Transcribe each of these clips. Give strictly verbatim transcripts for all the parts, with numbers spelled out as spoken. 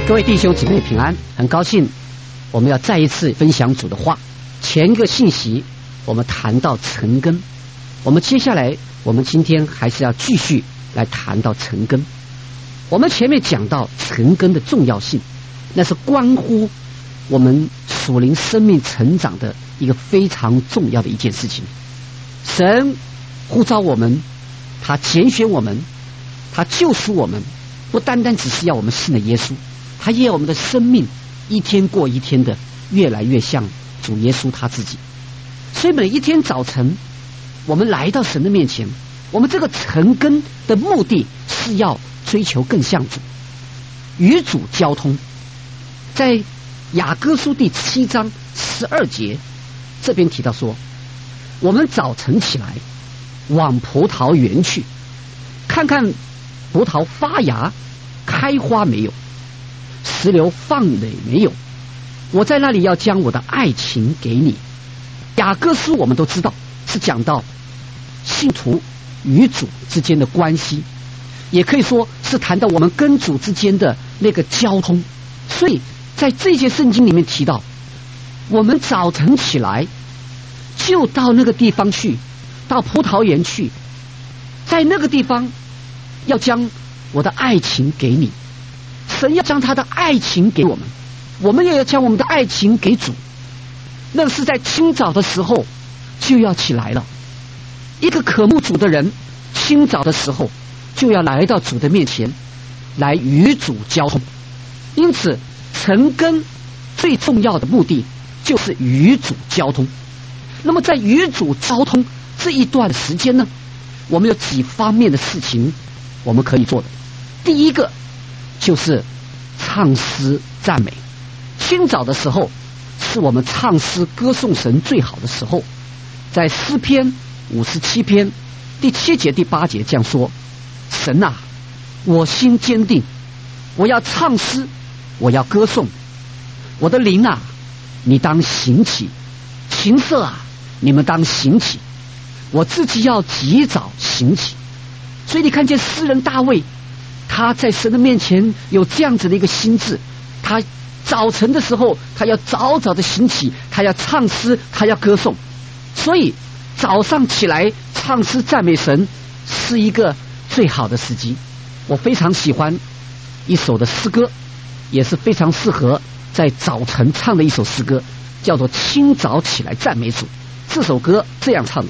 各位弟兄姊妹平安，很高兴我们要再一次分享主的话。前一个信息我们谈到陈根，我们接下来我们今天还是要继续来谈到陈根。我们前面讲到陈根的重要性，那是关乎我们属灵生命成长的一个非常重要的一件事情。神呼召我们，他拣选我们，他救赎我们，不单单只是要我们信了耶稣，他也要我们的生命一天过一天的越来越像主耶稣他自己。所以每一天早晨我们来到神的面前，我们这个陈根的目的是要追求更像主，与主交通。在雅歌书第七章十二节这边提到说，我们早晨起来往葡萄园去，看看葡萄发芽开花没有，石榴放蕊没有，我在那里要将我的爱情给你。雅歌书我们都知道是讲到信徒与主之间的关系，也可以说是谈到我们跟主之间的那个交通。所以在这些圣经里面提到，我们早晨起来就到那个地方去，到葡萄园去，在那个地方要将我的爱情给你。神要将他的爱情给我们，我们也要将我们的爱情给主。那是在清早的时候就要起来了。一个渴慕主的人，清早的时候就要来到主的面前，来与主交通。因此陈根最重要的目的就是与主交通。那么在与主交通这一段时间呢，我们有几方面的事情我们可以做的。第一个就是唱诗赞美。清早的时候是我们唱诗歌颂神最好的时候。在诗篇五十七篇第七节第八节这样说，神啊，我心坚定，我要唱诗，我要歌颂。我的灵啊，你当醒起，琴瑟啊，你们当醒起，我自己要及早醒起。所以你看见诗人大卫，他在神的面前有这样子的一个心智，他早晨的时候他要早早的醒起，他要唱诗，他要歌颂。所以早上起来唱诗赞美神是一个最好的时机。我非常喜欢一首的诗歌，也是非常适合在早晨唱的一首诗歌，叫做清早起来赞美主。这首歌这样唱的：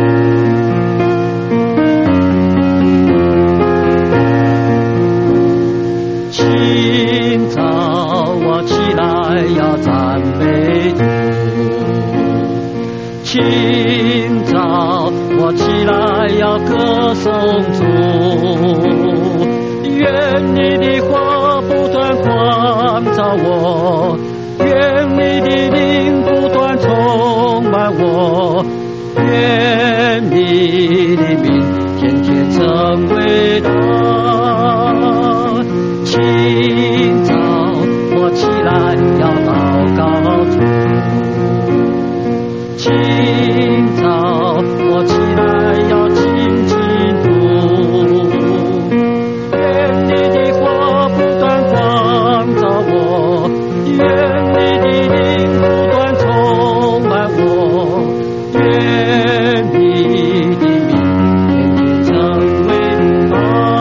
清早我起来要赞美主，清早我起来要歌颂主，愿你的话不断光照我，愿你的灵不断充满我，愿你的名天天成为大。清早我起来要祷告主，清早我起来要亲近主，愿你的话不断光照我，愿你的灵不断充满我，愿你的名天天成为大。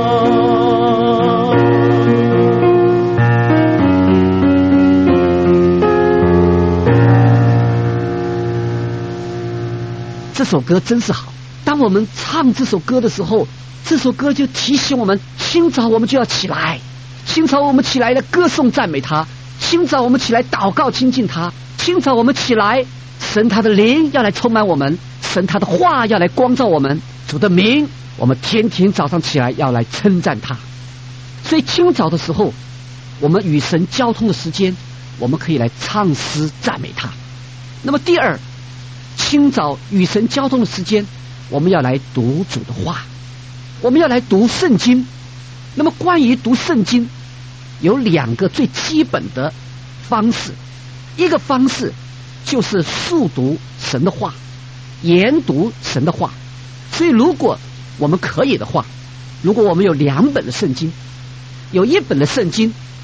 这首歌真是好。当我们唱这首歌的时候，这首歌就提醒我们，清早我们就要起来，清早我们起来了歌颂赞美他，清早我们起来祷告亲近他，清早我们起来，神他的灵要来充满我们，神他的话要来光照我们，主的名我们天天早上起来要来称赞他。所以清早的时候我们与神交通的时间，我们可以来唱诗赞美他。那么第二，清早与神交通的时间，我们要来读主的话，我们要来读圣经。那么关于读圣经有两个最基本的方式，一个方式就是速读神的话，研读神的话。所以如果我们可以的话，如果我们有两本的圣经，有一本的圣经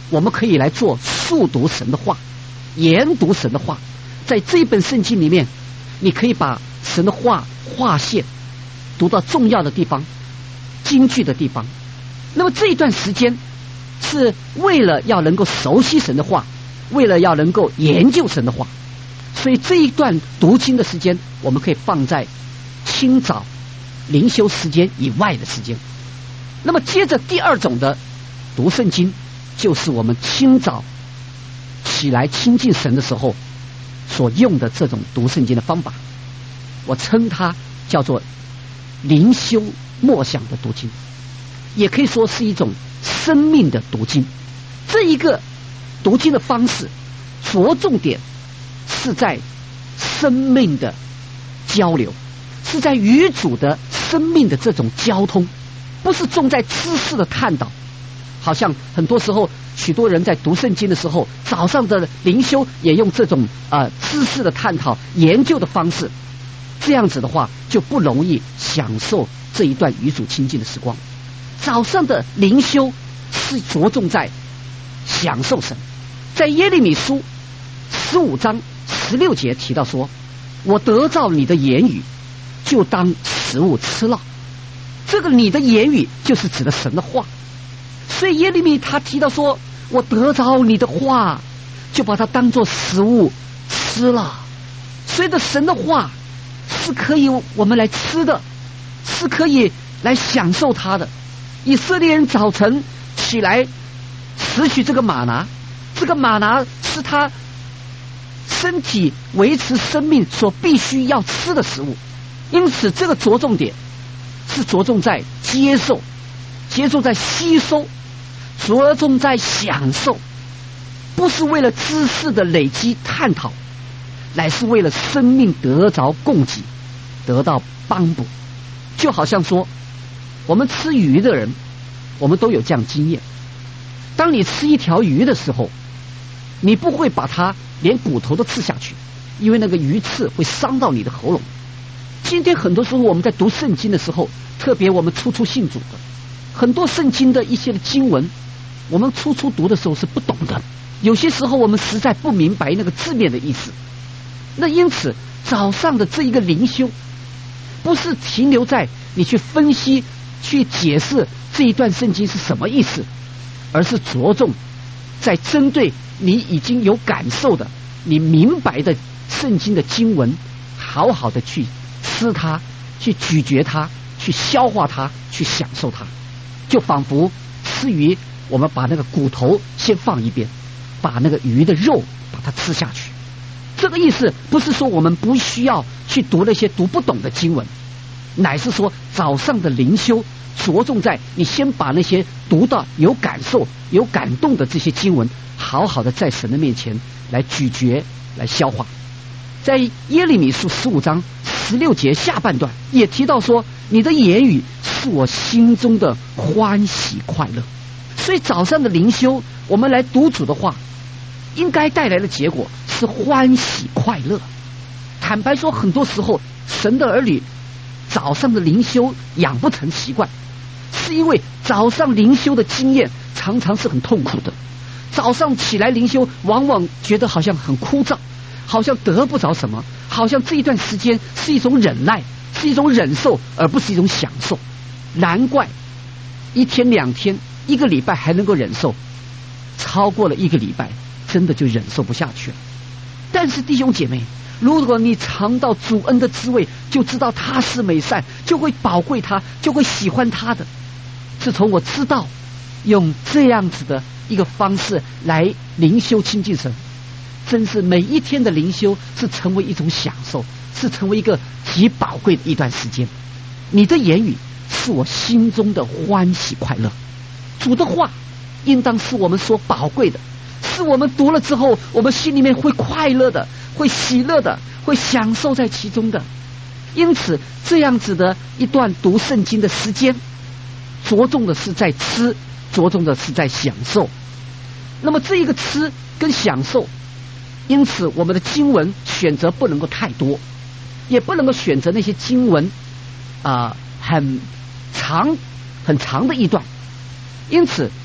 我们可以来做速读神的话，研读神的话。在这一本圣经里面，你可以把神的话划线，读到重要的地方、金句的地方。那么这一段时间是为了要能够熟悉神的话，为了要能够研究神的话，所以这一段读经的时间，我们可以放在清早灵修时间以外的时间。那么接着第二种的读圣经，就是我们清早起来亲近神的时候所用的这种读圣经的方法，我称它叫做灵修默想的读经，也可以说是一种生命的读经。这一个读经的方式着重点是在生命的交流，是在与主的生命的这种交通，不是重在知识的探讨。好像很多时候许多人在读圣经的时候，早上的灵修也用这种呃知识的探讨研究的方式，这样子的话就不容易享受这一段与主亲近的时光。早上的灵修是着重在享受神。在耶利米书十五章十六节提到说，我得照你的言语，就当食物吃了。这个你的言语就是指的神的话。所以耶利米他提到说，我得着你的话，就把它当作食物吃了。所以的神的话是可以我们来吃的，是可以来享受它的。以色列人早晨起来拾取这个玛拿，这个玛拿是他身体维持生命所必须要吃的食物，因此这个着重点是着重在接受，接受在吸收，着重在享受，不是为了知识的累积探讨，乃是为了生命得着供给，得到帮补。就好像说我们吃鱼的人，我们都有这样经验，当你吃一条鱼的时候，你不会把它连骨头都吃下去，因为那个鱼刺会伤到你的喉咙。今天很多时候我们在读圣经的时候，特别我们初初信主的，很多圣经的一些的经文，我们初初读的时候是不懂的，有些时候我们实在不明白那个字面的意思。那因此早上的这一个灵修，不是停留在你去分析去解释这一段圣经是什么意思，而是着重在针对你已经有感受的，你明白的圣经的经文，好好的去吃它，去咀嚼它，去消化它，去享受它。就仿佛吃鱼，我们把那个骨头先放一边，把那个鱼的肉把它吃下去。这个意思不是说我们不需要去读那些读不懂的经文，乃是说早上的灵修着重在你先把那些读到有感受有感动的这些经文，好好的在神的面前来咀嚼来消化。在耶利米书十五章十六节下半段也提到说，你的言语是我心中的欢喜快乐。所以早上的灵修我们来读主的话，应该带来的结果是欢喜快乐。坦白说，很多时候神的儿女早上的灵修养不成习惯，是因为早上灵修的经验常常是很痛苦的。早上起来灵修往往觉得好像很枯燥，好像得不着什么，好像这一段时间是一种忍耐，是一种忍受，而不是一种享受。难怪一天两天一个礼拜还能够忍受，超过了一个礼拜真的就忍受不下去了。但是弟兄姐妹，如果你尝到主恩的滋味，就知道他是美善，就会宝贵他，就会喜欢他的。自从我知道用这样子的一个方式来灵修亲近神，真是每一天的灵修是成为一种享受，是成为一个极宝贵的一段时间。你的言语是我心中的欢喜快乐。主的话应当是我们所宝贵的，是我们读了之后我们心里面会快乐的，会喜乐的，会享受在其中的。因此这样子的一段读圣经的时间，着重的是在吃，着重的是在享受。那么这一个吃跟享受，因此我们的经文选择不能够太多，也不能够选择那些经文啊、呃、很长很长的一段。因此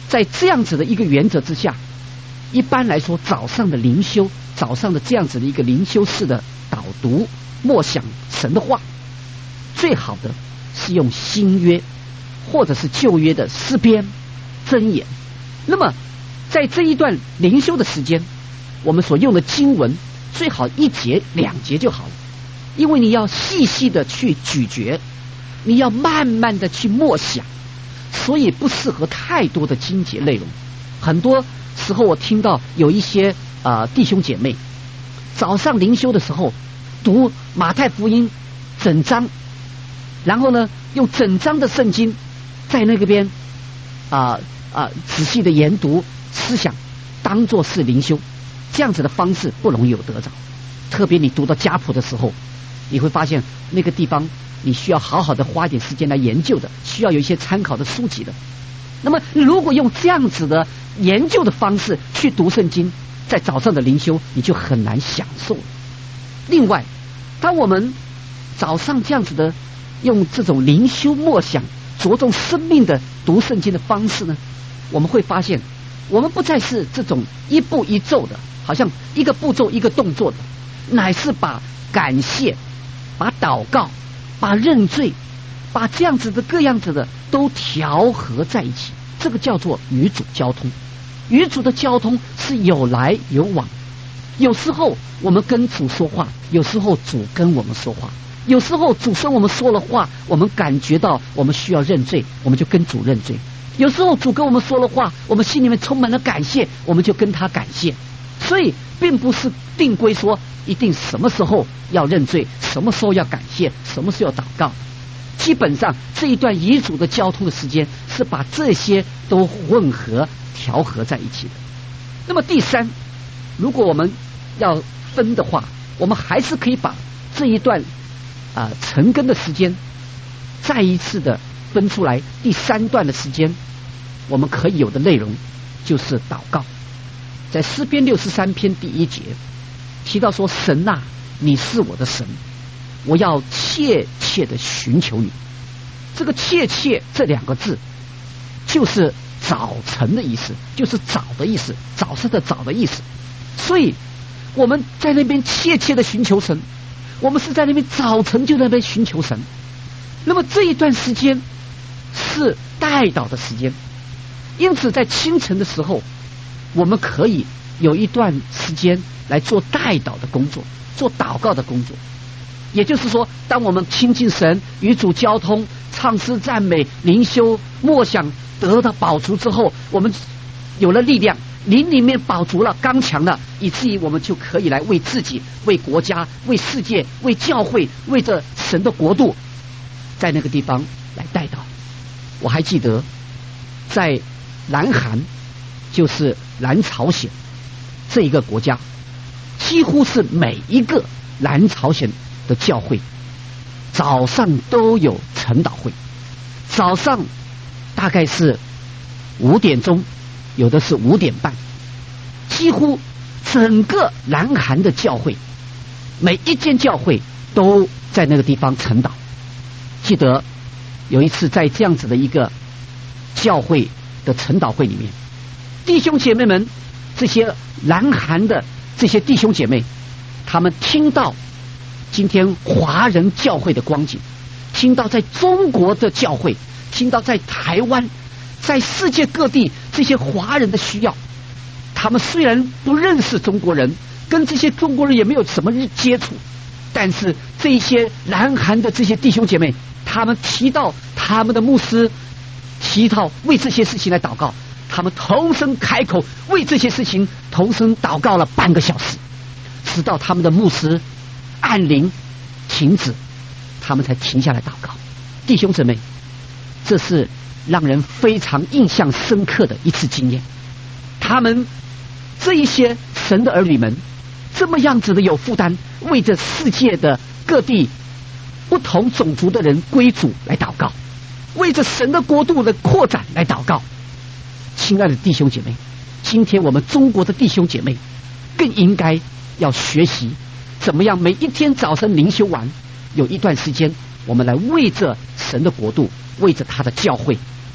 在这样子的一个原则之下，一般来说早上的灵修，早上的这样子的一个灵修式的导读默想神的话，最好的是用新约或者是旧约的诗篇箴言。那么在这一段灵修的时间，我们所用的经文最好一节两节就好了，因为你要细细的去咀嚼，你要慢慢的去默想，所以不适合太多的经节内容。很多时候我听到有一些呃弟兄姐妹早上灵修的时候读马太福音整章，然后呢用整章的圣经在那个边啊啊、呃呃、仔细的研读思想，当作是灵修，这样子的方式不容易有得着。特别你读到家谱的时候，你会发现那个地方你需要好好的花一点时间来研究的，需要有一些参考的书籍的。那么如果用这样子的研究的方式去读圣经，在早上的灵修你就很难享受了。另外，当我们早上这样子的用这种灵修默想着重生命的读圣经的方式呢，我们会发现我们不再是这种一步一骤的，好像一个步骤一个动作的，乃是把感谢、把祷告、把认罪、把这样子的各样子的都调和在一起，这个叫做与主交通。与主的交通是有来有往，有时候我们跟主说话，有时候主跟我们说话，有时候主跟我们说了话，我们感觉到我们需要认罪，我们就跟主认罪；有时候主跟我们说了话，我们心里面充满了感谢，我们就跟他感谢。所以并不是定规说一定什么时候要认罪，什么时候要感谢，什么时候要祷告。基本上这一段与主的交通的时间是把这些都混合调和在一起的。那么第三，如果我们要分的话，我们还是可以把这一段啊、呃、晨更的时间再一次的分出来。第三段的时间我们可以有的内容就是祷告。在诗篇六十三篇第一节提到说，神啊，你是我的神，我要切切的寻求你。这个切切这两个字就是早晨的意思，就是早的意思，早上的早的意思。所以我们在那边切切的寻求神，我们是在那边早晨就在那边寻求神。那么这一段时间是代祷的时间，因此在清晨的时候我们可以有一段时间来做代祷的工作，做祷告的工作。也就是说，当我们亲近神、与主交通、唱诗赞美、灵修默想得到饱足之后，我们有了力量，灵里面饱足了、刚强了，以至于我们就可以来为自己、为国家、为世界、为教会、为着神的国度，在那个地方来代祷。我还记得在南韩，就是南朝鲜这一个国家，几乎是每一个南朝鲜的教会早上都有晨祷会，早上大概是五点钟，有的是五点半，几乎整个南韩的教会每一间教会都在那个地方晨祷。记得有一次在这样子的一个教会的晨祷会里面，弟兄姐妹们，这些南韩的这些弟兄姐妹，他们听到今天华人教会的光景，听到在中国的教会，听到在台湾，在世界各地这些华人的需要。他们虽然不认识中国人，跟这些中国人也没有什么接触，但是这些南韩的这些弟兄姐妹，他们提到他们的牧师，提到为这些事情来祷告，他们同声开口为这些事情同声祷告了半个小时，直到他们的牧师按铃停止，他们才停下来祷告。弟兄姊妹，这是让人非常印象深刻的一次经验。他们这一些神的儿女们这么样子的有负担，为着世界的各地不同种族的人归主来祷告，为着神的国度的扩展来祷告。亲爱的弟兄姐妹，今天我们中国的弟兄姐妹更应该要学习怎么样每一天早晨灵修完有一段时间，我们来为着神的国度，为着他的教会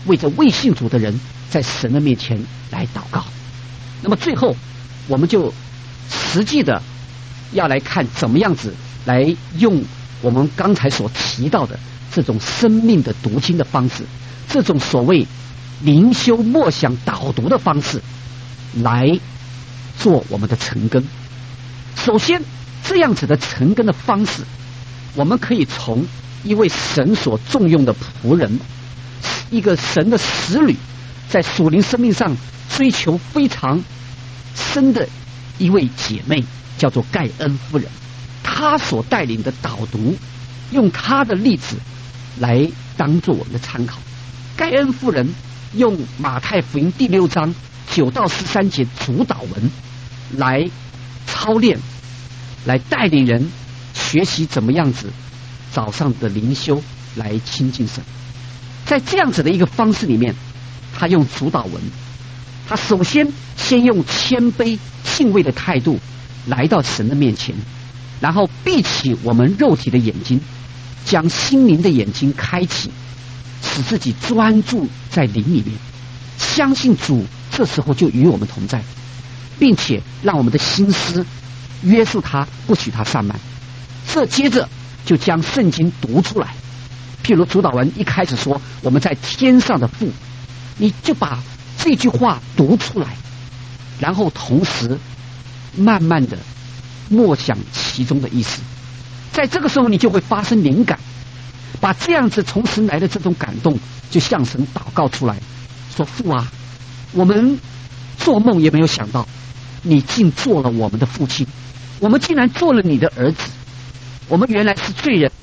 为着未信主的人在神的面前来祷告。那么最后我们就实际的要来看怎么样子来用我们刚才所提到的这种生命的读经的方式，这种所谓灵修默想导读的方式来做我们的成根。首先这样子的成根的方式，我们可以从一位神所重用的仆人，一个神的使女，在属灵生命上追求非常深的一位姐妹，叫做盖恩夫人，她所带领的导读，用她的例子来当做我们的参考。盖恩夫人用马太福音第六章九到十三节主导文来操练，来带领人学习怎么样子早上的灵修来亲近神。在这样子的一个方式里面，他用主导文，他首先先用谦卑敬畏的态度来到神的面前，然后闭起我们肉体的眼睛，将心灵的眼睛开启，使自己专注在灵里面，相信主这时候就与我们同在，并且让我们的心思约束他，不许他散漫。这接着就将圣经读出来，譬如主导文一开始说我们在天上的父，你就把这句话读出来，然后同时慢慢的默想其中的意思。在这个时候你就会发生灵感，把这样子从神来的这种感动就向神祷告出来，说父啊，我们做梦也没有想到你竟做了我们的父亲，我们竟然做了你的儿子，我们原来是罪人，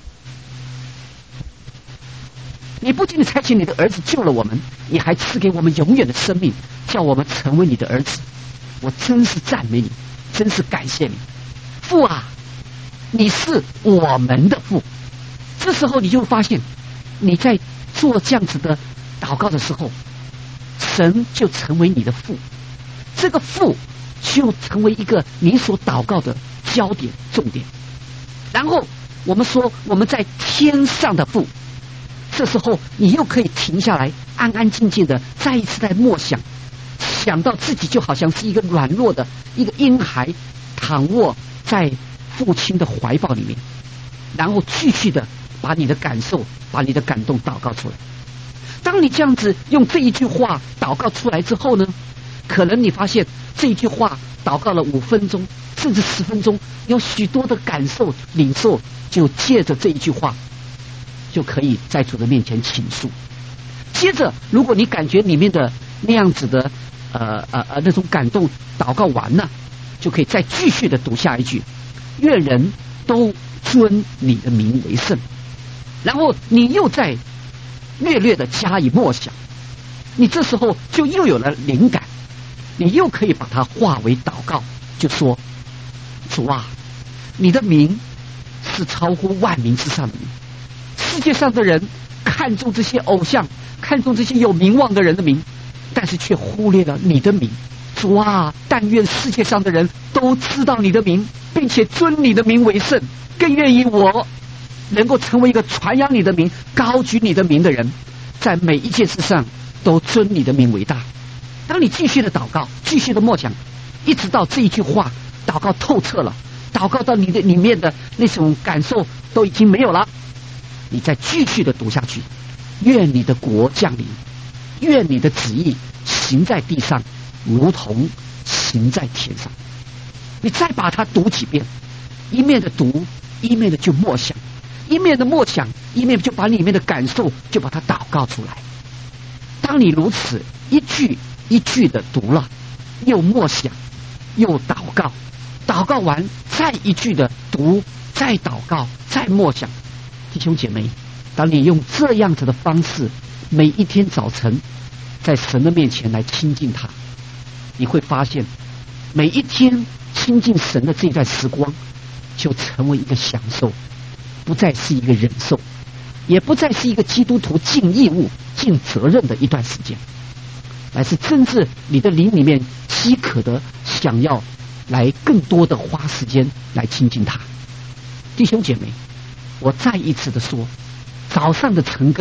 你不仅差遣你的儿子救了我们，你还赐给我们永远的生命，叫我们成为你的儿子。我真是赞美你，真是感谢你，父啊，你是我们的父。这时候你就发现，你在做这样子的祷告的时候，神就成为你的父，这个父就成为一个你所祷告的焦点重点。然后我们说我们在天上的父，这时候你又可以停下来，安安静静的再一次在默想，想到自己就好像是一个软弱的一个婴孩，躺卧在父亲的怀抱里面，然后继续的把你的感受，把你的感动祷告出来。当你这样子用这一句话祷告出来之后呢，可能你发现这一句话祷告了五分钟甚至十分钟，有许多的感受领受，就借着这一句话就可以在主的面前倾诉。接着如果你感觉里面的那样子的呃呃呃那种感动祷告完了，就可以再继续的读下一句，愿人都尊你的名为圣。然后你又再略略的加以默想，你这时候就又有了灵感，你又可以把它化为祷告，就说主啊，你的名是超乎万名之上的名，世界上的人看重这些偶像，看重这些有名望的人的名，但是却忽略了你的名。主啊，但愿世界上的人都知道你的名，并且尊你的名为圣，更愿意我能够成为一个传扬你的名，高举你的名的人，在每一件事上都尊你的名为大。当你继续的祷告，继续的默想，一直到这一句话祷告透彻了，祷告到你的里面的那种感受都已经没有了，你再继续的读下去，愿你的国降临，愿你的旨意行在地上如同行在天上。你再把它读几遍，一面的读，一面的就默想，一面的默想，一面就把里面的感受就把它祷告出来。当你如此一句一句的读了，又默想又祷告，祷告完再一句的读，再祷告，再默想。弟兄姐妹，当你用这样子的方式每一天早晨在神的面前来亲近他，你会发现每一天亲近神的这段时光就成为一个享受，不再是一个忍受，也不再是一个基督徒尽义务尽责任的一段时间，乃是真正你的灵里面饥渴的想要来更多的花时间来亲近他。弟兄姐妹，我再一次的说，早上的晨更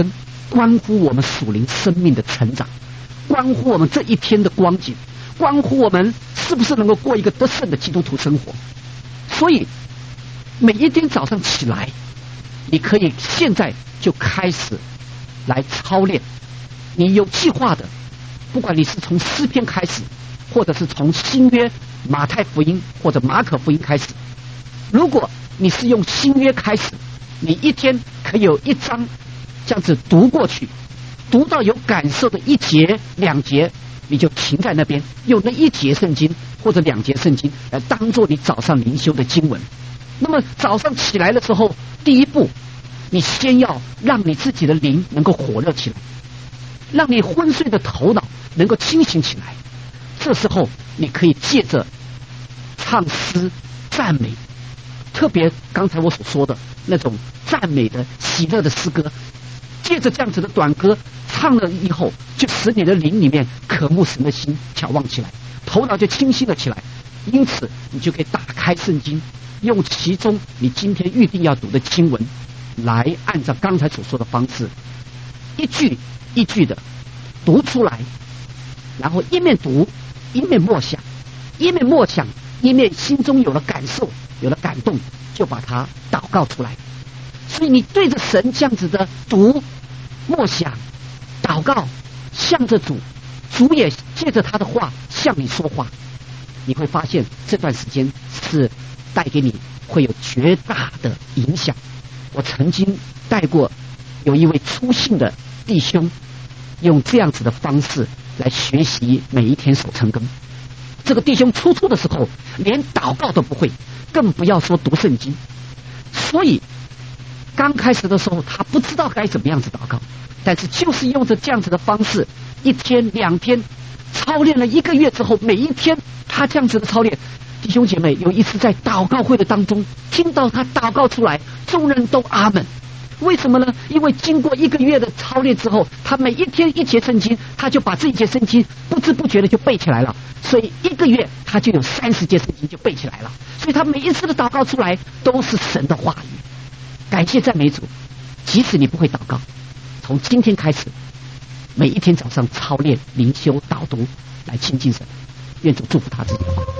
关乎我们属灵生命的成长，关乎我们这一天的光景，关乎我们是不是能够过一个得胜的基督徒生活。所以每一天早上起来，你可以现在就开始来操练。你有计划的，不管你是从诗篇开始，或者是从新约马太福音或者马可福音开始，如果你是用新约开始，你一天可以有一章这样子读过去，读到有感受的一节两节，你就停在那边，用那一节圣经或者两节圣经来当做你早上灵修的经文。那么早上起来的时候，第一步，你先要让你自己的灵能够火热起来，让你昏睡的头脑能够清醒起来。这时候你可以借着唱诗赞美，特别刚才我所说的那种赞美的喜乐的诗歌，借着这样子的短歌唱了以后，就使你的灵里面渴慕神的心眺望起来，头脑就清晰了起来。因此你就可以打开圣经，用其中你今天预定要读的经文，来按照刚才所说的方式，一句一句的读出来，然后一面读一面默想，一面默想一面心中有了感受，有了感动，就把它祷告出来。所以你对着神这样子的读默想祷告，向着主，主也借着他的话向你说话，你会发现这段时间是带给你会有绝大的影响。我曾经带过有一位初信的弟兄，用这样子的方式来学习每一天守成根。这个弟兄初初的时候连祷告都不会，更不要说读圣经，所以刚开始的时候他不知道该怎么样子祷告，但是就是用着这样子的方式，一天两天操练了一个月之后，每一天他这样子的操练，弟兄姐妹，有一次在祷告会的当中听到他祷告出来，众人都阿们。为什么呢？因为经过一个月的操练之后，他每一天一节圣经，他就把这一节圣经不知不觉的就背起来了，所以一个月他就有三十节圣经就背起来了。所以他每一次的祷告出来都是神的话语。感谢赞美主，即使你不会祷告，从今天开始每一天早上操练灵修导读来亲近神，愿主祝福他自己的话。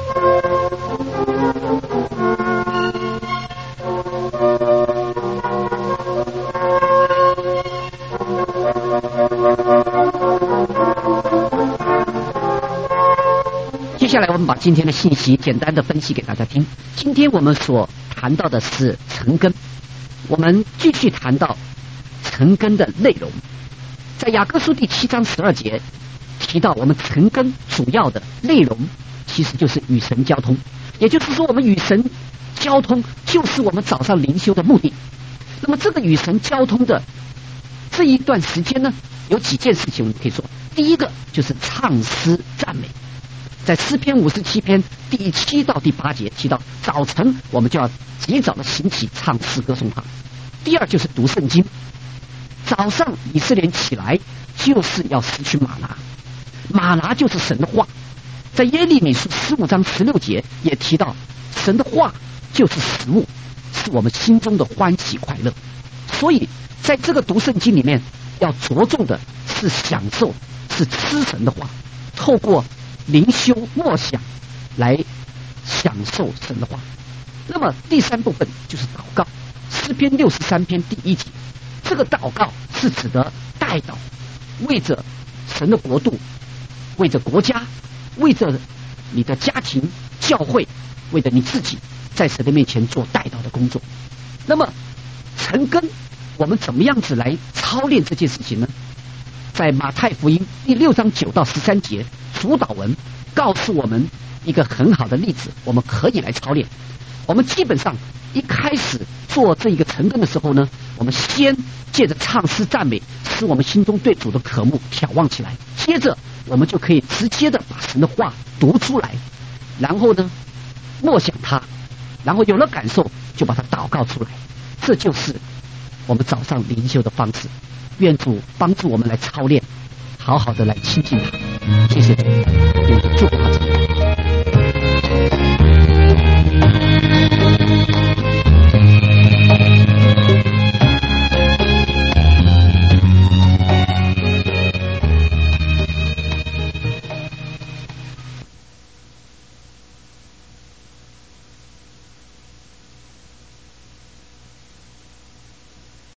接下来我们把今天的信息简单的分析给大家听。今天我们所谈到的是成根，我们继续谈到成根的内容。在雅各书第七章十二节提到，我们成根主要的内容其实就是与神交通，也就是说我们与神交通就是我们早上灵修的目的。那么这个与神交通的这一段时间呢，有几件事情我们可以说。第一个就是唱诗赞美，在诗篇五十七篇第七到第八节提到，早晨我们就要及早的醒起唱诗歌颂他。第二就是读圣经，早上以色列人起来就是要拾取玛拿，玛拿就是神的话。在耶利米书十五章十六节也提到，神的话就是食物，是我们心中的欢喜快乐。所以在这个读圣经里面，要着重的是享受，是吃神的话，透过灵修默想来享受神的话。那么第三部分就是祷告，诗篇六十三篇第一节，这个祷告是指的代祷，为着神的国度，为着国家，为着你的家庭教会，为着你自己，在神的面前做代祷的工作。那么成根我们怎么样子来操练这件事情呢？在马太福音第六章九到十三节主导文告诉我们一个很好的例子，我们可以来操练。我们基本上一开始做这一个成根的时候呢，我们先借着唱诗赞美，使我们心中对主的渴慕眺望起来，接着我们就可以直接的把神的话读出来，然后呢默想它，然后有了感受就把它祷告出来。这就是我们早上灵修的方式。愿主帮助我们来操练，好好的来亲近他。谢谢主，愿主祝福他自己。